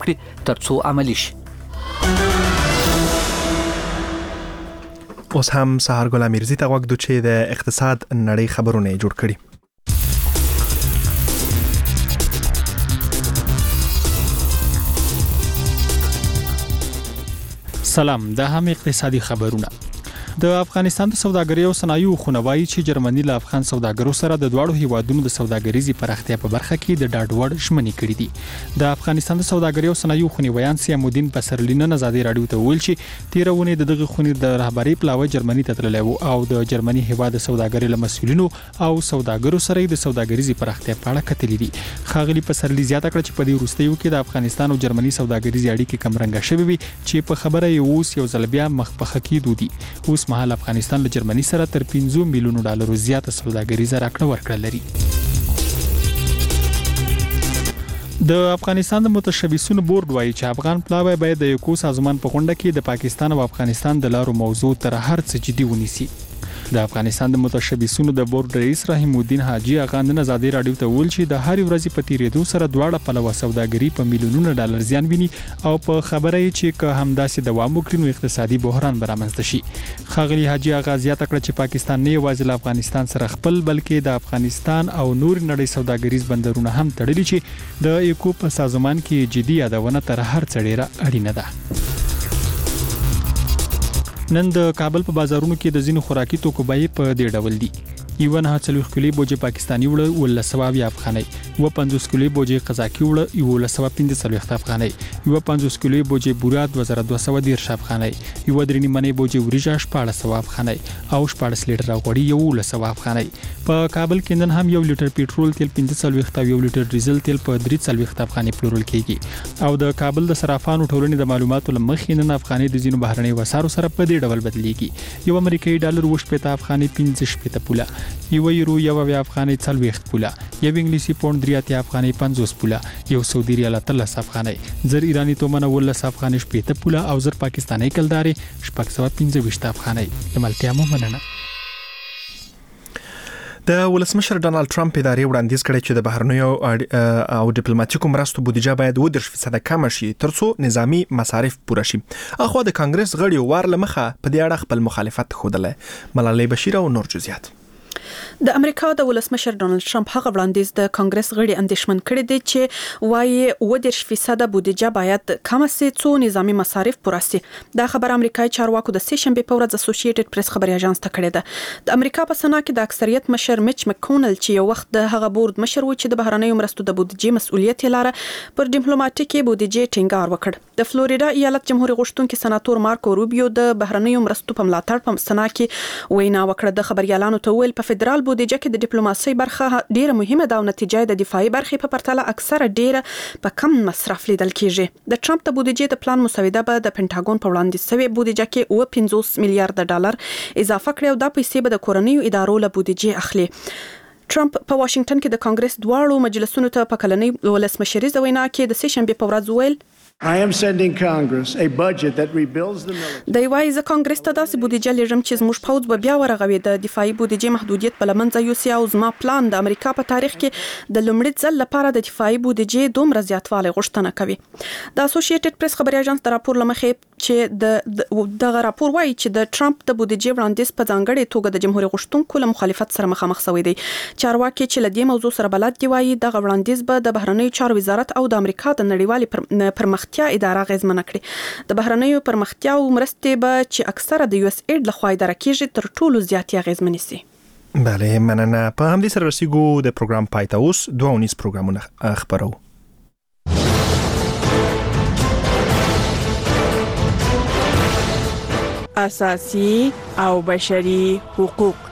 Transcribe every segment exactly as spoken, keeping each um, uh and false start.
کړي ترڅو عملی شي. اوس هم سهار ګل امیرزی ته وګدو چې د اقتصاد نړۍ خبرونه جوړ کړي. سلام، دا هم اقتصادي خبرونه. د افغانستان د سوداګرۍ او صنایعو خونوایي چې جرمني له افغان سوداګرو سره د دواړو هیوادونو د سوداګریزي پراختیا په برخه کې د ډاډوړ ژمنې کړې دي. د افغانستان د سوداګرۍ او صنایعو خونوایان سیامودین پسرلینه نزادي رادیو ته ویل چې تیرونه د دغه خونې د رهبری پلاوی جرمني ته تللی وو او د جرمني هیواد د سوداګرۍ له مسؤلینو او سوداګرو سره د سوداګریزي پراختیا په اړه کتلې دي. خاغلی پسرلی زیاته کړ چې په دې وروستیو کې د افغانستان او جرمني سوداګریزي اړیکې کمرنګه شوې وي چې په خبره یې اوس یو ځل بیا مخ په خکې دودي. اوس مهال افغانستان له جرمني سره تر پنځه میلیون ډالرو زیاته سوداګریزه راکړه ورکړه لري. د افغانستان د متشبثینو بورډ وایي چې افغان پلاوی باید د یو سازمان په غونډه کې د پاکستان او افغانستان د لارو موضوع تر هر څه جدي ونیسي. د افغانستان د متشبثینو د بورډ رئیس رحیم الدین حاجی اغا نن آزادي رادیو ته ویل چې د هر ورځې په تیریدو سره دواړه پلوه سوداګري په میلیونونو ډالر زیان ویني او په خبره یې چې که همداسې دوام وکړي نو اقتصادي بحران به رامنځته شي. ښاغلي حاجی اغا زیاته کړه چې پاکستان نه یوازې له افغانستان سره خپل بلکې د افغانستان او نور نړۍ سوداګریز بندرونه هم تړلي چې د یکو په سازمان کې جدي یادونه تر هر څه ډیره اړینه ده. نن د کابل په بازارونو کې د ځینو خوراکي توکو بیې په دې ډول دي. یو نه څلوېښت کیلو بوجي پاکستاني وړه ولسواب افغاني، و پنځوس کیلو بوجي قزاقي وړه یو ولسواب پنځه څلوېښت افغاني، یو پنځوس کیلو بوجي بورا دوه زره دوه سوه دېرش افغاني، یو درې نیمه بوجي وریجه شپاړس سوه افغاني او شپاړس لیټر غوړي یو ولسواب افغاني. په کابل کې نن هم یو لیټر پېټرول تیل پنځه څلوېښت او یو لیټر ډیزل تیل په درې څلوېښت افغاني پلورل کیږي. او د کابل د صرافانو ټولنې د معلوماتو لمخې نن افغاني د ځینو بهرنۍ وسارو سره په دې ډول بدلېږي. یو امریکایي ډالر و شپېته افغاني پنځه شپېته پوله، یو یورو یو افغاني څلوېښت پوله، یو انګلیسي پوند درې اتیا افغاني پنځوس پوله، یو سعودي ریال اتلس افغاني، زر ایرانی تومنه ولس افغاني شپېته پوله او زر پاکستاني کلداري شپږ سوه پنځه ویشت افغاني. د ملتیا مو مننه. د ولسمشر ډانلډ ټرمپ ادارې وړاندیز کړی چې د بهرنیو او ډیپلوماټیکو مرستو بودیجه باید اووه دېرش فیصده کم شي ترڅو نظامی مصارف پوره شي. اخوا د کانګرس غړي وار لمخه په دې اړه خپل مخالفت ښودلی. ملالۍ بشیر او نور جزئیات. د امریکا د ولسمشر ډانلډ ټرمپ هغه وړاندیز د کانګرس غړي اندېښمن کړي دي چې وايي اووه دېرش فیصده بودیجه باید کم شي څو نظامی مصارف پوره شي. دا خبر امریکایي چارواکو د سه شنبه په ورځ اسوسییټډ پریس خبري اژانس ته کړې ده. د امریکا په سنا کې د اکثریت مشر میچ مکونل چې یو وخت د هغه بورډ مشر و چې د بهرنیو مرستو د بودیجې مسؤلیت یې لاره پر ډیپلوماټیکي بودیجې ټینګار وکړ. د فلوریدا ایالت جمهور غوښتونکي سناتور مارکو روبیو د بهرنیو مرستو په ملاتړ په سنا کې وینا وکړه. د خبريالانو ته ویل په فدرال بودیجه کې د ډیپلوماسي برخه ډیره مهمه ده او نتیجه د دفاعي برخې په پرتله اکثره ډیره په کم مصرف لیدل کیږي. د ټرمپ د بودیجې د پلان مسوده به د پینټاګون په وړاندې شوی بودیجه کې اوه پنځوس میلیارډ ډالر اضافه کړي او دا پیسې به د کورنیو ادارو له بودیجې اخلي. ټرمپ په واشنگټن کې د کانګرس دواړو مجلسونو ته په کلنۍ ولسمشریزه وینا کې د سه شنبه په ورځ ویل I am sending Congress a budget that rebuilds the military. د وایي ز کانګرس ته داسې بودیجه لرم چې زموږ پوځ به بیا ورغوي د دفاعي بودیجې محدودیت په لمنځه یوسي او زما پلان د امریکا په تاریخ کې د لومړي ځل لپاره د دفاعي بودیجې دومره زیاتوالی غوښتنه کوي. د اسوسییټډ پریس خبري اژانس د راپور لمخې چې د دغه راپور وایي چې د ټرمپ د بودیجې وړاندیز په ځانګړي توګه د جمهور غوښتونکو له مخالفت سره مخامخ شوی دی. چارواکي چې لدې موضوع سره بلد دی وایي دغه وړاندیز به د بهرنیو چارو وزارت او د امریکا د نړیوالې پرمختیا اداره غیزمنه کړي. د بهرنیو پرمختیا او مرستې به چې اکثره د یو اس ایډ لخوا اداره کیږي تر ټولو زیاتې غیزمنې سي. بله مننه. په همدې سره رسیدو د پروګرام پای ته اوس دوه ونیز پروګرامونه خبرو. اساسي او بشري حقوق.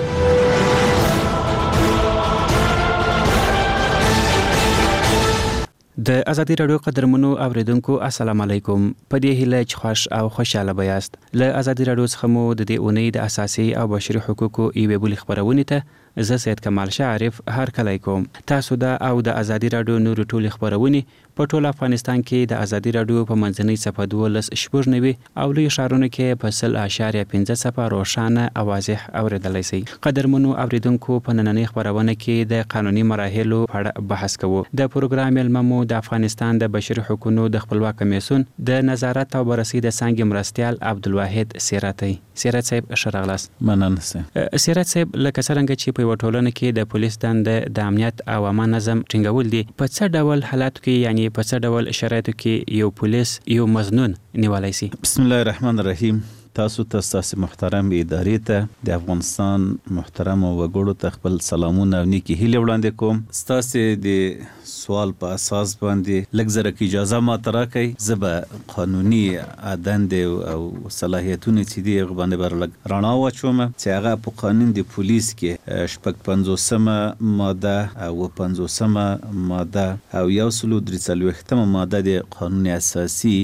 د ازادي رادیو قدرمنو اوریدونکو السلام علیکم. په دې هیله چې خوش او خوشاله بیاست. له ازادي رادیو څخه مو د دې اونۍ د اساسي او بشري حقوقو ایوه بل خبرونه ته زه سید کمال شعرف هر کله کوم. تاسو دا او د ازادي رادیو نور ټول خبرونه په ټول افغانستان کې د ازادي رادیو په منځنۍ صفحه دولس شپږ نوي او لوی ښارونو کې په سل اشاریه پنځه صفحه روښانه او واضح اوریدلای شئ. قدرمنو اوریدونکو، په نننۍ خبرونه کې د قانوني مراحلو په اړه بحث کوو. د پروګرام ملممو د افغانستان د بشري حقوقو د خپلواک کمیسیون د نظارت او بررسي د څانګې مرستیال عبدالواحد سیراتي. سیرات صاحب شرغلاس. مننه سه. سیرات صاحب، لکه څنګه چې په وټولنه کې د پولیس دنده د امنیت او امان نظم ټینګول دي، په څه ډول حالاتو کې یعنی په څه ډول شرایطو کې یو پولیس یو مزنون نیولای شي؟ بسم الله الرحمن الرحیم. تاسو ته تاسو محترم ادارې ته د افغانستان محترم وګړو ته خپل سلامونه او نیکی هیله وړاندې کوم. تاسو د سوال په اساس باندې لږ زره کې اجازه ما تراکې زبه قانوني دند او صلاحیتونه چې دی غوښنه برلګ رانا واچوم چې هغه په قانون د پولیس کې شپږ پنځوسمه ماده او پنځوسمه ماده او یو سلو درې څلوېښتمه ماده د قانون اساسي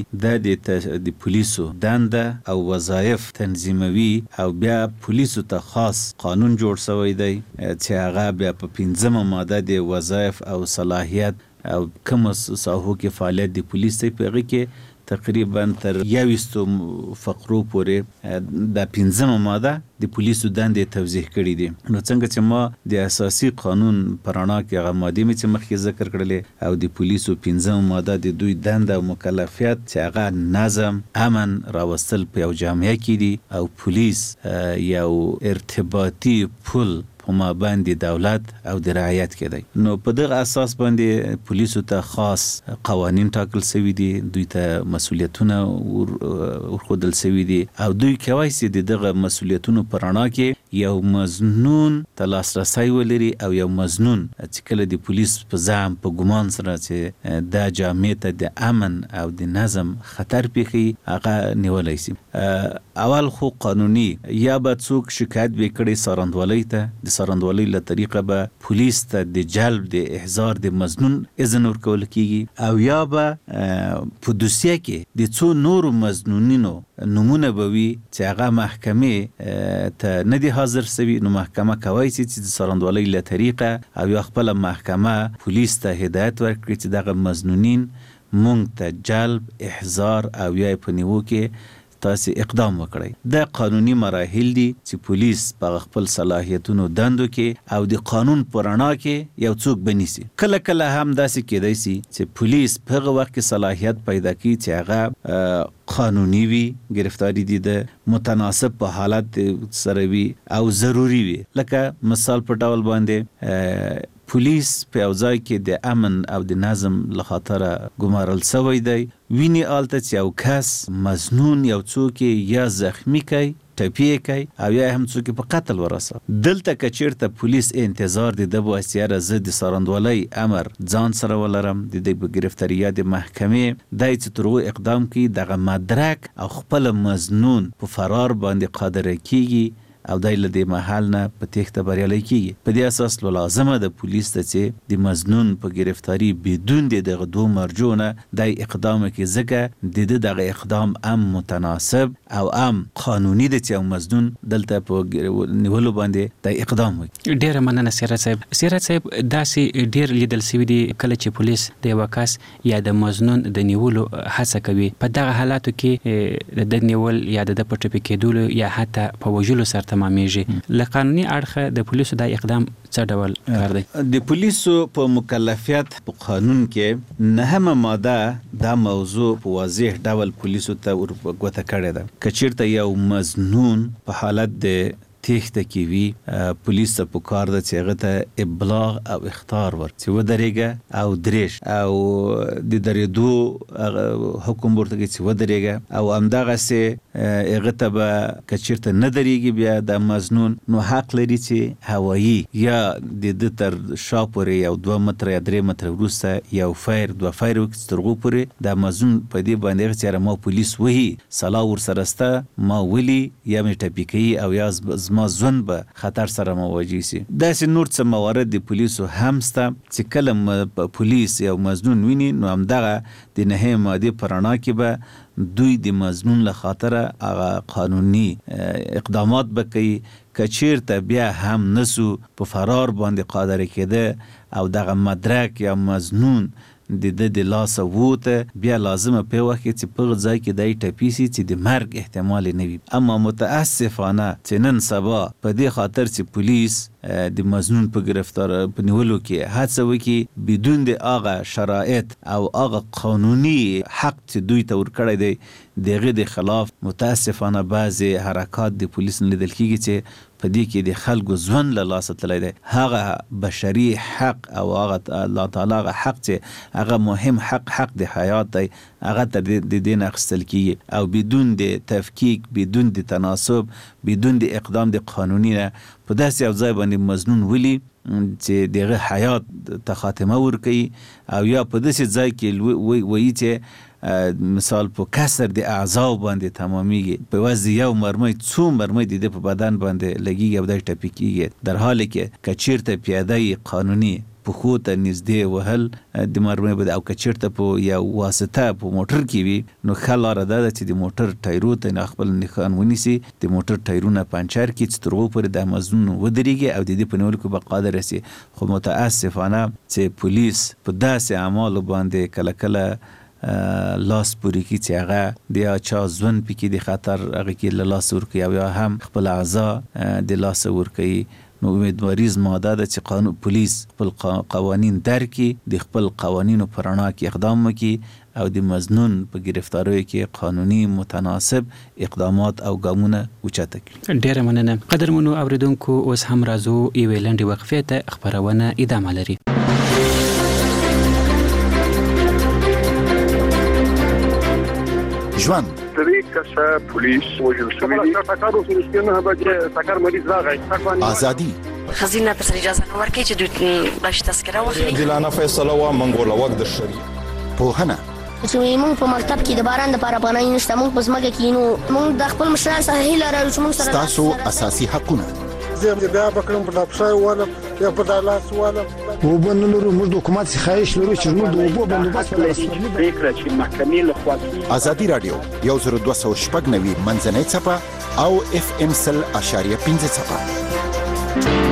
د د پولیسو دنده او وظایف تنظیموي او بیا پولیسو ته خاص قانون جوړ شوی دی چې هغه بیا په پنځمه ماده د وظایف او صلاحیت او کوم ساحو کې فعالیت د پولیس په هغه کې تقریبا تر یوستو فقرو پورې د پنځمه ماده د پولیسو دندې توضیح کړي دي. نو څنګه چې ما د اساسي قانون پرانا کې هغه ماده مې چې مخکې ذکر کړلې او د پولیسو پنځمه ماده د دوی دنده او مکلفیت چې هغه نظم امن راوستل په یو جامعه کې دي او پولیس یو ارتباطي پل په مابین دولت او د رعایت کې دی. نو په دغه اساس باندې پولیسو ته خاص قوانین ټاکل شوي دي، دوی ته مسؤلیتونه ورښودل شوي دي او دوی کولی شي د دغه مسؤلیتونو په رڼا کې یو مظنون ته لاسرسی ولري او یو مظنون چې کله د پولیس په زعم په ګمان سره چې دا جامعې ته د امن او د نظم خطر پیښي هغه نیولی شي. اول خو قانوني یا به څوک شکایت وکړي څارندوالۍ ته، د څارندوالۍ له طریقه به پولیس ته د جلب د احضار د مظنون اذن ورکول کیږي او یا به په دوسیه کې د څو نورو مظنونینو نمونه به وي چې هغه محکمې ته نه دي حاضر شوي. نو محکمه کولی شي چې د څارندوالۍ له طریقه او یا خپله محکمه پولیس ته هدایت ورکړي چې دغه مظنونین مونږ ته جلب احضار او یا په نیوو کې تاسو اقدام وکړئ. د قانوني مراحل دي چې پولیس په خپل صلاحیتونو دندو کې او د قانون په رڼا کې یو څوک بنیسي. کله کله هم داسې کېدای شي چې پولیس په هغه وخت کې صلاحیت پیدا کړي چې هغه قانوني وي، گرفتاری دي د متناسب په حالت سره وي او ضروری وي. لکه مثال په ډول باندې پولیس په یو ځای کې د امن او د نظم له خاطره ګمارل شوی دی، ویني آلته چې یو کس مظنون یو څوک یا زخمی کوي، ټپي کوي او یا هم څوک په قتل ورسه. دلته که چیرته پولیس انتظار د ده واسیاره زه د څارندوالۍ امر ځان سره ولرم د دې په ګرفتاري یا د محکمې دی چې تر هغو اقدام کوي دغه مدرک او خپل مظنون په فرار باندې قادره کیږي او دای له دې محل نه په تېښته بریالی کیږي. په دې اساس نو لازمه ده پولیس ته چې د مظنون په گرفتاری بدون د دغه دوه مرجو نه دای اقدام کوي، ځکه د ده دغه اقدام هم متناسب او هم قانوني ده چې یو مظنون دلته په نیولو باندې دای اقدام وکړي. ډېره مننه سیرات صاحب. سیرات صاحب، داسې ډېر لیدل شوي دي کله چې پولیس د یوه کس یا د مظنون د نیولو هڅه کوي، په دغه حالاتو کې د ده نیول یا د ده په ټپي کېدلو یا حتی په وژلو سره تمامیږي. له قانوني اړخه د پولیسو دا اقدام څه ډول کار دی؟ د پولیسو په مکلفیت په قانون کې نهمه ماده دا موضوع په واضح ډول پولیسو ته ورګوته کړې ده. که چیرته یو مظنون په حالت د تېښته کې وي، پولیس ته پکار ده چې هغه ته ابلاغ او اخطار ورکړي چې ودرېږه او درېش او د درېدو حکم ورته کوي چې ودرېږه او همدغسې هغه ته به که چېرته نه درېږي بیا د مظنون نو حق لري چې هوایي یا د ده تر شا پورې یو دوه متره یا درې متره وروسته یو فیر دوه فیر وکړي چې تر هغو پورې د مظنون په دې باندې هغه چې ما پولیس وهي سلا ورسره شته ما ولي یا مې ټپي کوي او یا زما ژوند به خطر سره مواجه شي. داسې نور څه موارد د پولیسو هم شته چې کله پولیس یو مظنون ویني نو همدغه د نهمې مادې په رڼا کې به دوی د مظنون له خاطره هغه قانوني اقدامات به کوي. که چیرته بیا هم نسو په فرار باندې قادر کېده او دغه مدرک یا مظنون د د د لاس ووته بیا لازمه په وخت کې چې په ځای کې دای ټپیسي چې د مرګ احتمال نه وي. اما متاسفانه چې نن سبا په دې خاطر چې پولیس د مظنون په گرفتار په نیولو کې هڅه وکړي بدون د هغه شرایط او هغه قانوني حق چې دوی ته ورکړی دی دغه د خلاف متاسفانه بعضی حرکات د پولیس نه لیدل کیږي چې په دې کې د خلکو ژوند له لاسه تللی دی. هغه بشري حق او هغه الله تعالی هغه حق چې هغه مهم حق حق د حیات دی هغه تر دې دین اخیستل کیږي او بدون د تفکیک بدون د تناسب بدون د اقدام د قانوني نه په داسې یو ځای باندې مظنون ولي چې دغه حیات ته خاتمه ورکړي او یا په داسې ځای کې وایي چې مثال په کسر د اعضاء باندې تمامیږي په وځي یو مرمۍ څو مرمۍ د په بدن باندې لګیږي او د ټپي کیږي در حالی کې کچیرته پیاده قانوني په خو ته نږدې وهل د مرمۍ بده او کچیرته په یو واسطه په موټر کې وي نو خلاره ده چې د موټر ټایرو ته خپل نښان ونیسي د موټر ټایرونه پنچر کې چې ترغو پر د مزنون ودرېږي او د دې په نیولو کې به قادر شي. خو متاسفانه چې پولیس په داسې اعمالو باندې کله کله لاس پوری کی چې هغه د چا ځون پکې د خطر هغه کې له لاس ورکي او یا هم خپل اعضاء د لاس ورکي. نو امیدواري زما ده چې قانون پولیس خپل قوانین درکي د خپل قوانینو پر رڼا کې اقدام وکړي او د مظنون په گرفتاریو کې قانوني متناسب اقدامات او ګامونه اوچته کړي. ډیره مننه. قدرمنو اوریدونکو اوس هم راځو یوې لنډې وقفې ته خبرونه ادامه لري. ژوند طریق کسا پولیس وجل شوی دی ټاکارو سرسکینه هغه ټاکار مریض راغی ازادي خزینه پر اجازه نو ورکړي چې دوی باش تذکره واخلي دلانه فیصله وا منګوله وخت د شری په هنه چې موږ په مکتب کې د باران د لپاره پناه نشته موږ په ځمکه کې نو موږ د خپل مشران سره هیله لرو چې موږ سره تاسو اساسي حقونه زه بیا بکرم په لاپشای والا یا په دالاس والا وبنلرو موږ د حکومت څخه خواهش لرو چې موږ د اوبو بندوبست په فکر چې محکمې له خوا ازادي رادیو یو زر دوه سوه شپږ نوي منځنۍ څپه او اف ام سل اشاریه پنځه څپه.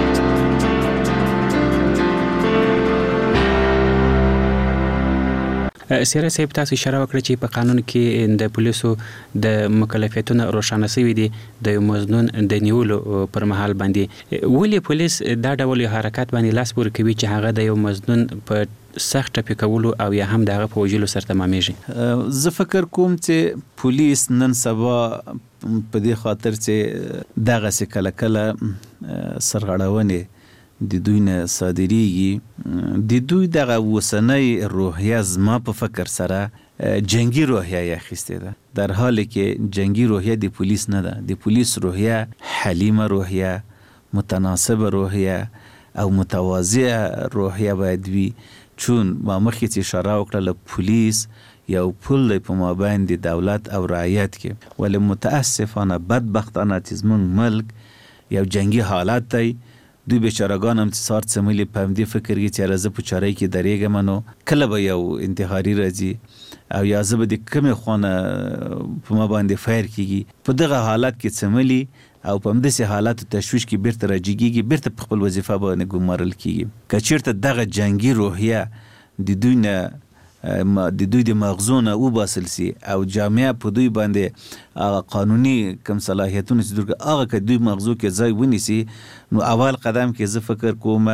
سیاره صاحب تاسو اشاره وکړه چې په قانون کې د پولیسو د مکلفیتونو روښانه شوي دي د مظنون د نیولو پر مهال باندې. ولې پولیس دا ډول حرکت باندې لاس پورې کوي چې هغه د یو مظنون په سخت ټپي کولو او یا هم دغه په وژلو سره تمامېږي؟ زه فکر کوم چې پولیس نن سبا په دې خاطر چې دغه څه کله کله سرغړونې د دوی نه صادریږي د دوی دغه وسنۍ روحیه زما په فکر سره جنگی روحیه یې اخیستې ده در حالی کې جنگی روحیه د پولیس نه ده. د پولیس روحیه حلیمه روحیه متناسبه روحیه او متواضعه روحیه باید وي چون ما مخکې چې اشاره وکړه له پولیس یو پل دی په مابین د دولت او رعیت کې ولی متاسفانه بدبختانه چې زموږ ملک یو جنگی حالت دی. دوی بیچاره‌ګان هم چې سار څملي په همدې فکر کې چې راځه په چارې کې درېږم نو کله به یو انتحاري راځي او یا زه به د کومې خونه په ما باندې فایر کېږي په دغه حالت کې څملي او په همداسې حالاتو تشویش کې بیرته راجګېږي بیرته په خپل وظیفه باندې ګمارل کېږي. که چېرته دغه جنګي روحیه د دوی نه د دوی د مغزونه وباسل سي او جامعه په دوی باندې قانوني کم صلاحیتونه چې درګه هغه که دوی مغزو کې ځای ونیسي نو اول قدم کې زه فکر کوم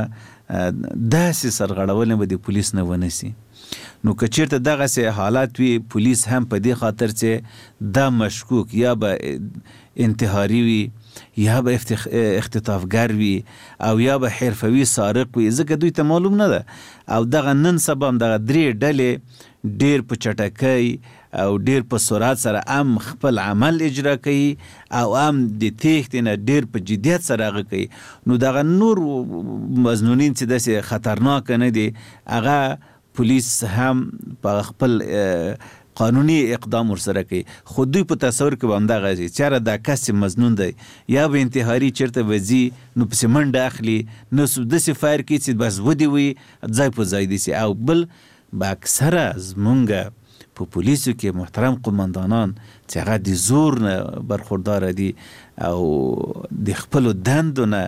داسې سرغړونه به د پولیس نه ونیسي. نو که چېرته دغسې حالات وي پولیس هم په دې خاطر چې دا مشکوک یا به انتحاري وي یا به اختطافگر وي او یا به حرفوي سارق وي ځکه دوی ته معلوم نه ده او دغه نن سبا هم دغه درې ډلې ډېر په چټکۍ او ډېر په سرعت سره هم خپل عمل اجرا کوي او هم د تېښتې نه ډېر په جدیت سره هغه کوي. نو دغه نور مظنونین چې داسې خطرناکه نه دي هغه پولیس هم په خپل قانوني اقدام ورسره کوي خو دوی په تصور کې به همدغه شي چېرې دا کس چې مظنون دی یا به انتحاري چېرته به ځي نو پسې منډه اخلي نو داسې فایر کوي چې بس ودې وي ځای په ځای دي سي. او بل به اکثره زمونږ په پولیسو کې محترم قماندانان چې هغه د زور نه برخورداره دي او د خپلو دندو نه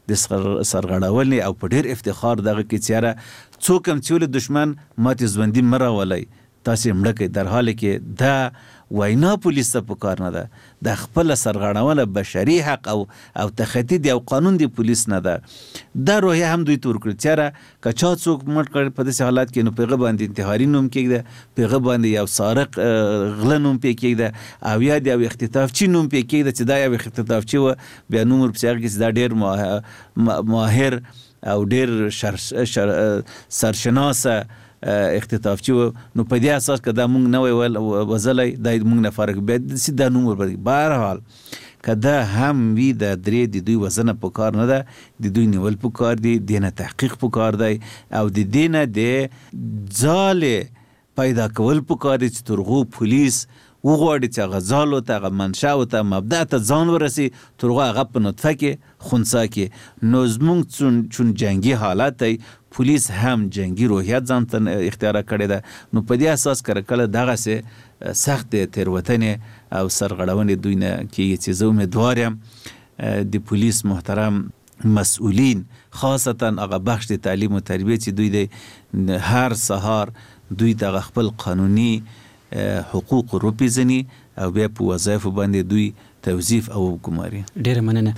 د سرغړاونې او په ډیر افتخار دغه کې چیرې څوک هم چې دشمن ماته ژوندۍ مراولای تاسو مړه کې در حال کې دا وینا پولیس ته پکار نه ده د خپل سرغړاونه بشري حق او او تخطی دی او قانون دی پولیس نه ده دا روحیه هم دوی تور کړ چیرې کچا څوک مړ کړ په داسې حالات کې نو پیغه باندې انتحاري نوم کېږي پیغه باندې یو سارق غله نوم پې کېږي او یا د یو اختطافچي نوم پې کېږي چې دا یو اختطافچي و بیا نوم ورپسې هغه کې دا ډېر ماهر او ډېر شر شر سرشناسه اختطافچي و نو په دې اساس که دا مونږ نه وی وزلی دا مونږ نه فرق بیا سي دا نوم وربدي بهرحال که دا هم وي د درې د دوی وزنه په کار نه ده د دوی نیول په کار دي د نه تحقیق په کار دی او د دې نه د ځالې پیدا کول په کار دي چې ترغو پولیس وغواړي چې هغه ځال ورته هغه منشا ورته مبدأ ته ځان ورسي تر هغه هغه په نطفه کې خنثی کې نو زموږ چون چون جنگي حالت دی پولیس هم جنگي روحیت ځان ته اختیار کړی ده نو په دې اساس کله کله دغسې سخت تېروتنې او سرغړونې دوی نه کېږي چې زه امیدوار یم د پولیس محترم مسئولین خاصتا هغه بخش د تعلیم و تربیه چې دوی د هر سهار دوی د خپل قانوني حقوق رو پیژني او بیا په وظایفو باندې دوی توظیف او ګماري. ډېره مننه.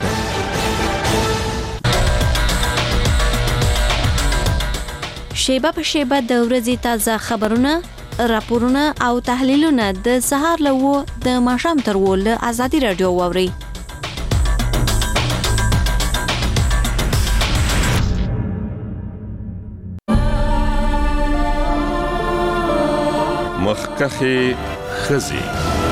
شیبه په شیبه د ورځې تازه خبرونه، راپورونه او تحلیلونه د سهار له و د ماښام تر و له ازادي راډیو واورئ. مخکخي خزي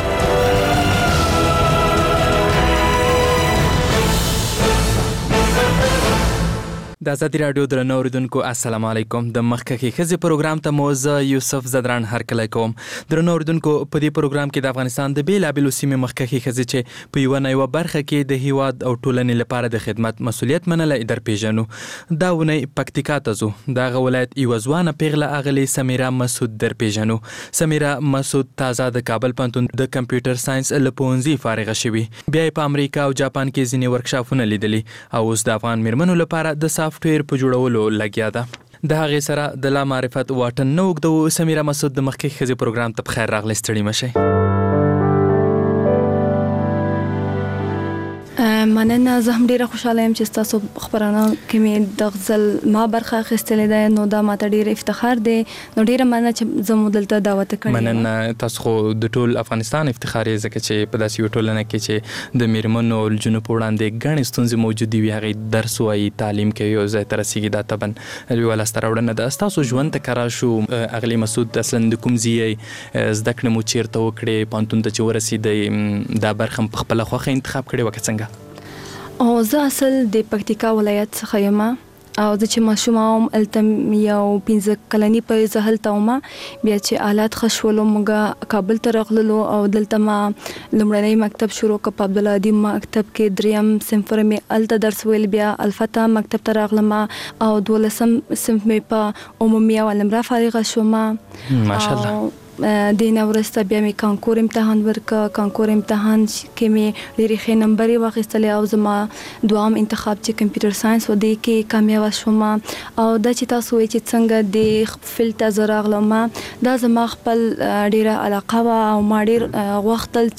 د ازادي راډیو درنو اوریدونکو السلام علیکم. د مخکخي خزي پروګرام ته موزه یوسف زدران هرکلی کوم. درنو اوریدونکو په دې پروګرام کې د افغانستان د بیلابېلو سیمې مخکخي خزي چې په یوه نه یوه برخه کې د هیواد او ټولنې لپاره د خدمت مسؤلیت منلی در پیژنو. دا اونۍ پکتیکا ته ځو. د هغه ولایت یوه ځوانه پیغله اغلې سمیرا مسعود در پیژنو. سمیرا مسعود تازه د کابل پوهنتون د کمپیوټر ساینس له پوهنځي فارغه شوې. بیا یې په امریکا او جاپان کې ځینې ورکشاپونه لیدلي او اوس د افغان میرمنو لپاره د سافټویر په جوړولو لګیا ده. د هغې سره د لا معرفت واټن نه اوږدوو. سمیرا مسعود د مخکې ښځې پروګرام ته په خیر راغلی. ستړي مشئ. مننه. زه هم ډیره خوشاله یم چې تاسو خبرانه کې مې د غزل ما برخه اخیستلې ده نو دا ماته ډیر افتخار دی. نو ډیره مننه چې زه مو دلته دعوت کړی. مننه. تاسو خو د ټول افغانستان افتخار یې ځکه چې په داسې یو ټولنه کې چې د میرمنو او نجونو په وړاندې ګڼې ستونزې موجودې وي هغې درس وایي تعلیم کوي او ځای ته رسیږي دا طبعا یوه لاسته راوړنه ده. ستاسو ژوند ته که راشو اغلې مسعود اصلا د کوم ځای یې زده کړې مو چیرته وکړې پوهنتون ته چې ورسېدئ دا برخه م په خپله خوښه انتخاب کړې وه که څنګه؟ او زه اصل د پکتیکا ولایت څخه یم او زه چې ماشومه وم هلته یو پنځه کلني پورې زه هلته وم. بیا چې حالات ښه شولو موږ کابل ته راغللو او دلته ما لومړنی مکتب شروع کړ په عبدالهادي مکتب کې. دریم صنف مې هلته درس ویل. بیا الفتا مکتب ته راغلم او دولسم صنف مې په عمومي او نمره فارغه شوم. ماشاءالله. دینه وروسته بیا مې کانکور امتحان ورکړ. کانکور امتحان کې مې ډېرې ښې نمبرې واخیستلې او زما دوام انتخاب چې کمپیوټر ساینس و دې کې کامیابه شوم. او دا چې تاسو وایئ چې څنګه د فیلډ ته زه راغلم دا زما خپل ډېره علاقه وه او ما ډېر غوښتل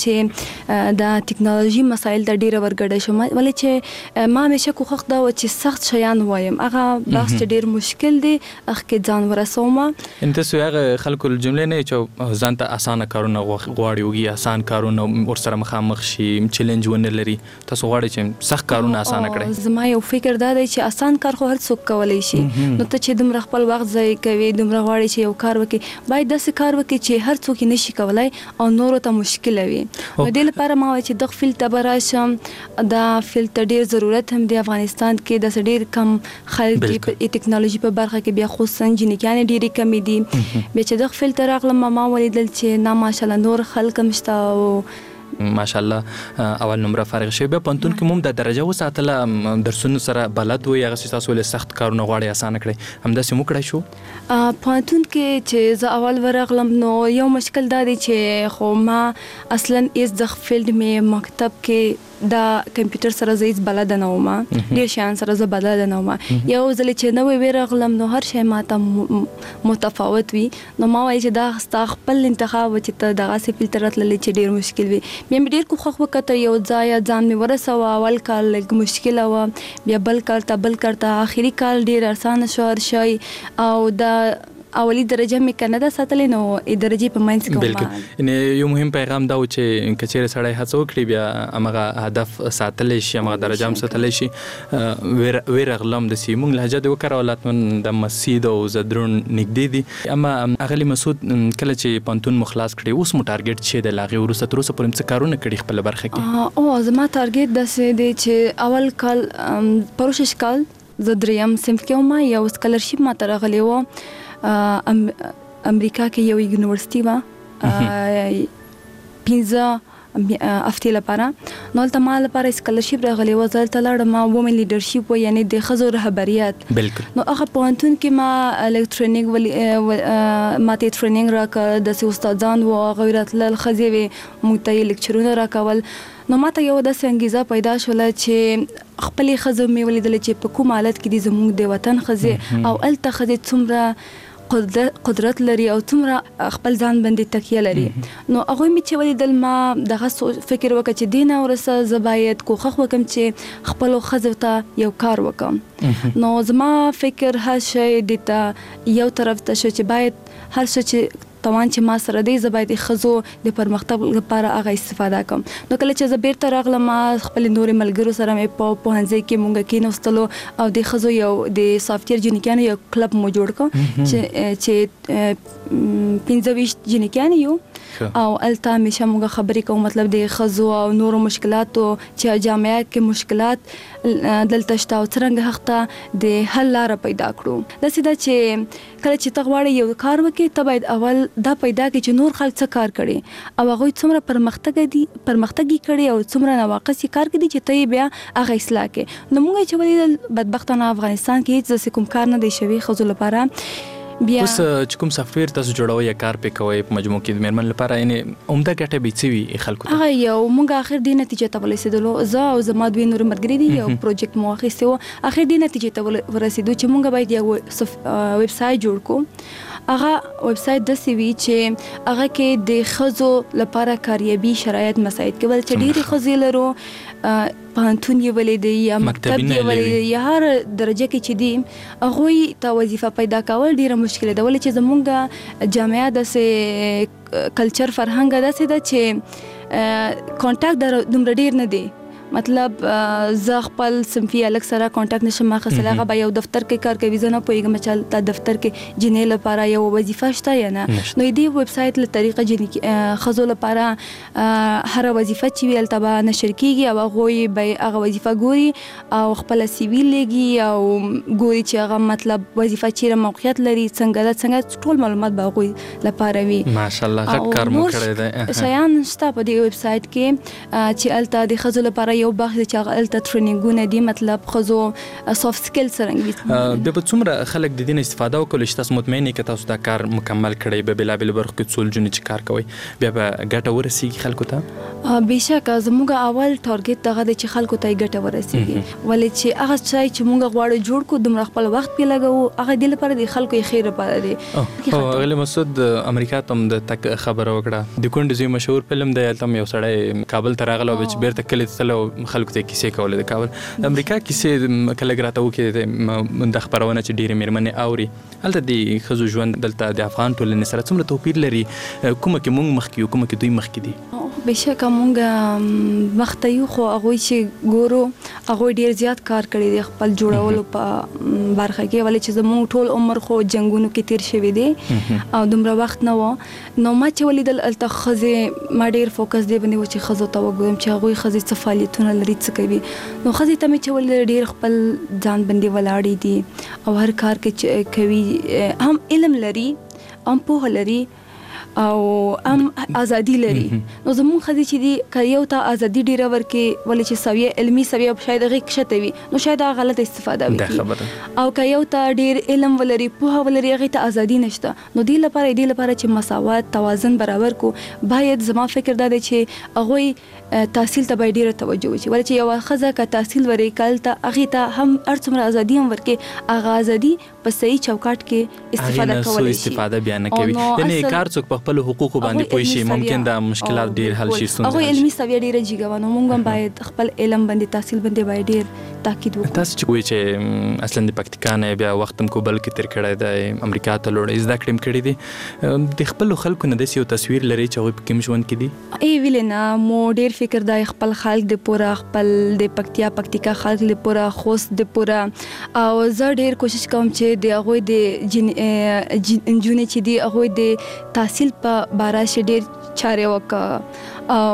چې د ټکنالوژي مسایل ته ډېره ورګډه شم ولې چې ما همیشه کوښښ دا و چې سخت شیان ووایم هغه بحث چې ډېر مشکل دی هغه کې ځان ورسوم. یعنې تاسو هغه خلکو جملې نه چې ځان ته اسانه کارونه غواړي وږي اسان کارونه ورسره مخامخ شي چیلنج ونه لري. تاسو غواړئ چې سخت کارونه اسانه کړئ. زما یو فکر دا دی چې اسان کار خو هر څوک کولی شي. نو ته چې دومره خپل وخت ضایع کوي دومره غواړي چې یو کار وکړي باید داسې کار وکړي چې هر څوک یې نشي کولی او نورو ته مشکله وي. نو دې لپاره ما وایي چې دغه فیلډ ته به راشم. دا فیلډ ته ډېر ضرورت هم دی افغانستان کې. داسې ډېر کم خلک دي په ټکنالوژي په برخه کې بیا خصوصا جینیکیانې ډېرې کمې دي. بیا چې دغه فیلډ ته راغلم ما ولیدل چې نه ماشاءالله نور خلک هم شته او ماشاءالله اول نمره فارغ شوی به پنتون کې موږ د درجه وساتله درسونو سره بلد وي هغه تاسو له سخت کارونه غواړي اسانه کړی همداسې مو کړی شو پنتون کې چې زه اول ورغلم نو یو مشکل دا دی چې خو ما اصلا از د فیلډ می مکتب کې دا کمپیوټر سره زه هیڅ بلد نه وم ډیر شیان سره زه بلد نه وم یو ځل چې نو ورغلم نو هر شی ماته متفاوت وي نو ما وایي چې دا ستا خپل انتخاب چې ته دغه سي فلټر تللی چې ډیر مشکل وي مې ډیر کوخ وکړه یو ځای ځان مې ورسوه اول کال لږ مشکل و بیا بل کال ته بل کال ته اخري کال ډیر اسانه شو هر شی او دا اولی درجه مې کنه دا ساتلې نو ای درجه په ماینس کوم بالکل ان یو مهم پیغام دا و چې کچېره سړی هڅه وکړي بیا هغه هدف ساتلې شي هغه درجه هم ساتلې شي ویر ویرغلم د سیمون لهجه د وکړولاتمن د مسجد او زدرون نګدې دي اما اغلی مسعود کله چې پنتون مخلاص کړي اوس مو ټارګټ چې د لاغي ورسته تر اوسه پرم څه کارونه کړي خپل برخه کې او زما ټارګټ د سې دی چې اول کال پروشش کال زدریم سم کې ما یو سکالرشپ ما ترغلی و ام امریکا کې یو یونیورسيټي و پنځه افتې لپاره نو تل ما لپاره سکالرشپ راغلی و ځل تل ما وومن لیډرشپ و یعنی د خزو رهبریت بالکل نو هغه پوهنتون کې ما الکترونیک ول ماته ټریننګ راکړ د استادان و غیرت لل خزوی متای لیکچرونه راکول نو ماته یو د سنگیزه پیدا شول چې خپل خزو مې ولیدل چې په کوم حالت کې دي زموږ د وطن خزه او الته خزه څومره قدرت لري او څومره خپل ځان باندې تکیه لري نو هغه می چې ولیدل ما دغه فکر وکړ چې دینه ورسه زبایت کوخه وکم چې خپل خزو ته یو کار وکم نو زما فکر هر شی دته یو طرف ته چې باید هر څه چې توان چې ما سره دی زبایت خزو د پرمختګ لپاره هغه استفاده کوم نو کله چې زه بیرته راغلم خپل نور ملګرو سره مې په پوهنځي کې مونږ کې نوستلو او د خزو یو د سافټویر جنیکانو یو کلب مو جوړ کړ چې چې پنځه ویشت جنیکان یو او الته همیشه موږ خبرې کوو مطلب د خزو او نورو مشکلاتو چې جامعه کې مشکلات دلته شته او څنګه هغه د حل لار پیدا کړو د سیده چې کله چې تغواړي یو کار وکړي ته باید اول دا پیدا کړي چې نور خلک څه کار کړي او هغه څومره پرمختګ دي پرمختګ کړي او څومره نواقص کار کړي چې ته بیا هغه اصلاح کړي نو موږ چې ولې بدبختانه افغانستان کې هیڅ کوم کار نه دی شوی خزو لپاره بیا اوس چې کوم سافټویر تاسو جوړوي یا کار پې کوي په مجموع کې د میرمن لپاره یعنی عمده ګټه به څه وي خلکو ته هغه یو موږ اخر دی نتیجه ته ورسېدلو زه او زما دوی نور مرګري دي یو پروجیکټ مو اخیسته و اخر دی نتیجه ته ورسېدو چې موږ باید یو ویب سټ جوړ کړو هغه ویب سټ د سی وی چې هغه کې د خزو لپاره کاریابي شرایط مساعد کول چې ډېری خزې لرو پانتون یې ولې دی یا مکتب یې ولې دی یا هر درجه کې چې دی هغه ته وظیفه پیدا کول ډیره مشکله ده ولې چې زمونږ جامعه د سه کلچر فرهنګ ده سه چې کانټاکټ در دومره ډیر نه دی مطلب زه خپل صنفي الک سره کانټاکټ نشم اخیستلی هغه به یو دفتر کې کار کوي زه نه پوهېږم چې تا دفتر کې جنې لپاره یو وظیفه شته یا نه نو دې ویب سایټ له طریقه جنې ښځو لپاره هر وظیفه چې وي هلته به نشر کېږي او هغوی به هغه وظیفه ګوري او خپله سی وي لیږي او ګوري چې هغه مطلب وظیفه چیرې موقعیت لري څنګه ده څنګه ټول معلومات به هغوی لپاره وي ماشاءالله غټ کار مو کړی دی شیان شته په دې ویب سایټ کې چې هلته د ښځو لپاره یو باغ چې هغه الته ټریننګونه دي مطلب خزو سافټ سکل څنګه به په څومره خلک د دې استفاده وکړي چې تاسو مطمئن یې که تاسو دا کار مکمل کړئ به بلابل برخو کې څول جون چې کار کوي بیا به ګټه ورسیږي خلکو ته بهشکه زموږ اول ټارګټ دغه د چې خلکو ته ګټه ورسیږي ولې چې هغه ځای چې موږ غواړو جوړ کو دومره خپل وخت په لګو هغه د لپاره د خلکو خیر لپاره دی او غلی مسعود امریکا ته د تک خبره وکړه د کونډ زی مشهور فلم دی تم یو سړی کابل ته راغلو چې بیرته کلی تلو خلکو ته کیسې کولې د کابل د امریکا کیسې کله ګراته وکړي د خبرونه چې ډېرې مېرمنې اوري هلته د ښځو ژوند دلته د افغان ټولنې سره څومره توپیر لري کومه کې موږ مخکې یو کومه کې دوی مخکې دي بهشکه موږ مخته یو خو هغوی چې ګورو هغوی ډېر زیات کار کړی دی خپل جوړولو په برخه کې ولې چې زموږ ټول عمر خو جنګونو کې تیر شوی دی او دومره وخت نه و نو ما چې ولیدل هلته ښځې ما ډېر فوکس دی باندې و چې ښځو ته وګورم چې هغوی ښځې څه فعالیتونه لري څه کوي نو ښځې ته مې چې ولیدل ډېر خپل ځان باندې ولاړې دي او هر کار کې کوي هم علم لري هم پوهه لري او ام ازادي لري نو زمون خدي چې دی کيو ته ازادي ډیره ورکې ولې چې سویه علمي سویه شاید هغه کښته وي نو شاید هغه غلط استفاده وکړي او کيو ته ډیر علم ولري په ولري هغه ته ازادي نشته نو دی لپاره دی لپاره چې مساوات توازن برابر کو باید زما فکر دا دی چې هغه تحصیل ته باید ډیره توجه وشي ولې چې یو خزه کا تحصیل وري کال ته هغه ته هم ارڅومره ازادي هم ورکې هغه ازادي په صحیح چوکاټ کې استفاده کولای شي استفاده بیان کوي یعنی کار څوک په خپل حقوق باندې پوي شي ممکن دا مشکلات ډیر حل شي ستونزې هغه علمي سویه ډیره جګوانو مونږ باید خپل علم باندې تحصیل باندې باید ډیر تاکید وکړو تاسو چې وایي چې اصلا د پکتیکا نه بیا وخت هم کوبل کې تر کړی دی امریکا ته لوړ زده کړم کړی دي د خپل خلکو نه د یو تصویر لري چې هغه کوم ژوند کې دي ای ویلینا مو ډیر فکر دی خپل خلک د پورا خپل د پکتیا پکتیکا خلک د پورا خوست د پورا او زه ډیر کوشش کوم چې د هغه د جنونه چې دی هغه د تحصیل په باره شي ډیر چارې وکړه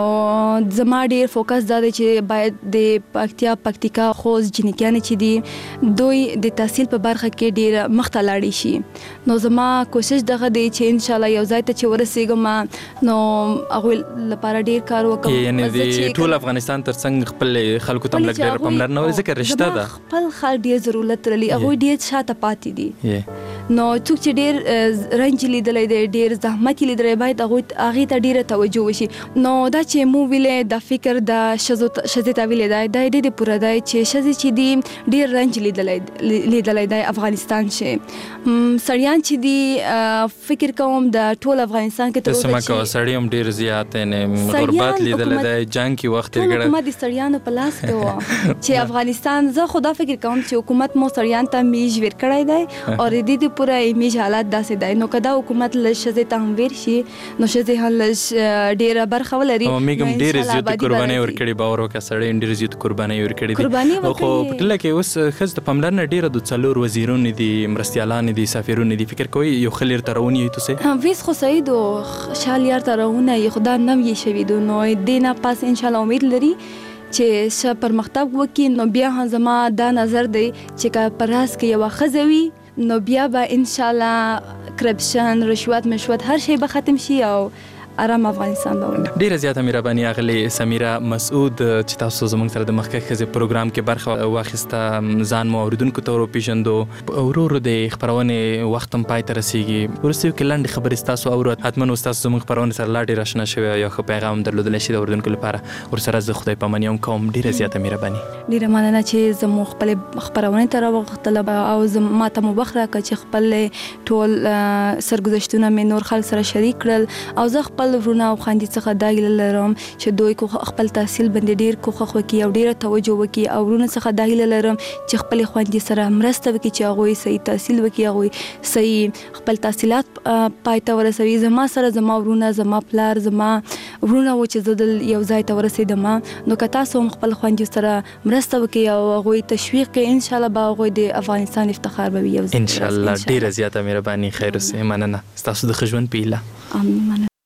او زما ډیر فوکس دا دی چې باید د پکتیا پکتیکا خوست جنکیان چې دی دوی د تحصیل په برخه کې ډیر مخته لاړ شي نو زما کوشش دغه دی چې ان شاء الله یو ځای ته چې ورسېږم نو هغه لپاره ډیر کار وکړم یعنی د ټول افغانستان ترڅنګ خپل خلکو ته لګ ډیر پاملرنه ذکر رښتا ده خپل خل ډیر ضرورت لري هغه ډیر شاته پاتې دي نو څوک چې ډیر رنج لیدلې دی ډیر زحمت لیدلې باید هغه هغه ته ډیره توجه وشي نو دا چې مو ویلې د فکر د شزو شزه ته ویلې دی د دې پوره دی چې شزه چې دی ډیر رنج لیدلې لیدلې دی افغانستان شه سړیان چې دی فکر کوم د ټول افغانستان کې تر څو کا سړیم ډیر زیات نه غربت لیدلې دی جنگ کې وخت لري حکومت د سړیانو په لاس کې و چې افغانستان زه خدا فکر کوم چې حکومت مو سړیان ته میج ور کړای دی او د دې پوره ایمیج حالات داسې دی نو کدا حکومت له شزه ته ویر شي نو شزه هل ډیر برخه ولري او میګم ډیر زیات قرباني ورکړي باور وکړه سړی ډیر زیات قرباني ورکړي دي خو په ټول کې اوس خز د پملرنه ډیر د څلور وزیرونو دي مرستيالان دي سفیرونو دي فکر کوي یو خلیر ترونی تاسو ویس خو سعید او شال یار ترونه خدا نم یې شوی دو نو دینه پاس ان شاء الله امید لري چې ش پرمختګ وکړي نو بیا هم زما دا نظر دی چې کا پراس کې یو خزوي نو بیا به ان شاء الله کرپشن رشوت مشوت هر شی به ختم شي او آرام افغانستان به ډیر زیاته مهرباني اغلی سمیرا مسعود چې تاسو زموږ سره د مخکې خزه پروګرام کې برخه واخیسته ځان مو اوریدونکو ته ورپېژندو اورور د خبرونه وخت هم پای ته رسیږي ورسته کې لاندې خبرې تاسو اورو حتمن تاسو زموږ خبرونه سره لا ډیر آشنا شوي یا خو پیغام درلودل شي د اوریدونکو لپاره ورسره زه خدای پامنۍ هم کوم ډیر زیاته مهرباني ډیر مننه چې زموږ خپل خبرونه تر وخت او ما ته مبخره چې خپل ټول سرګذشتونه مې نور خلک سره شریک کړل او زه خپل ورونه او خاندي څخه دایله لرم چې دوی کو خپل تحصیل باندې ډیر کوخه وکي او ډیره توجه وکي او ورونه څخه دایله لرم چې خپل خاندي سره مرسته وکي چې هغه صحیح تحصیل وکي هغه صحیح خپل تحصیلات پایته ورسوي زما سره زما ورونه زما پلار زما ورونه و چې زدل یو ځای ته ورسېدم نو که تاسو خپل خاندي سره مرسته وکي او هغه تشویق کوي ان شاء الله به هغه د افغانستان افتخار به وي ان شاء الله ډیره زیاته مهرباني خیر اوسه مننه تاسو د خجون پیله امين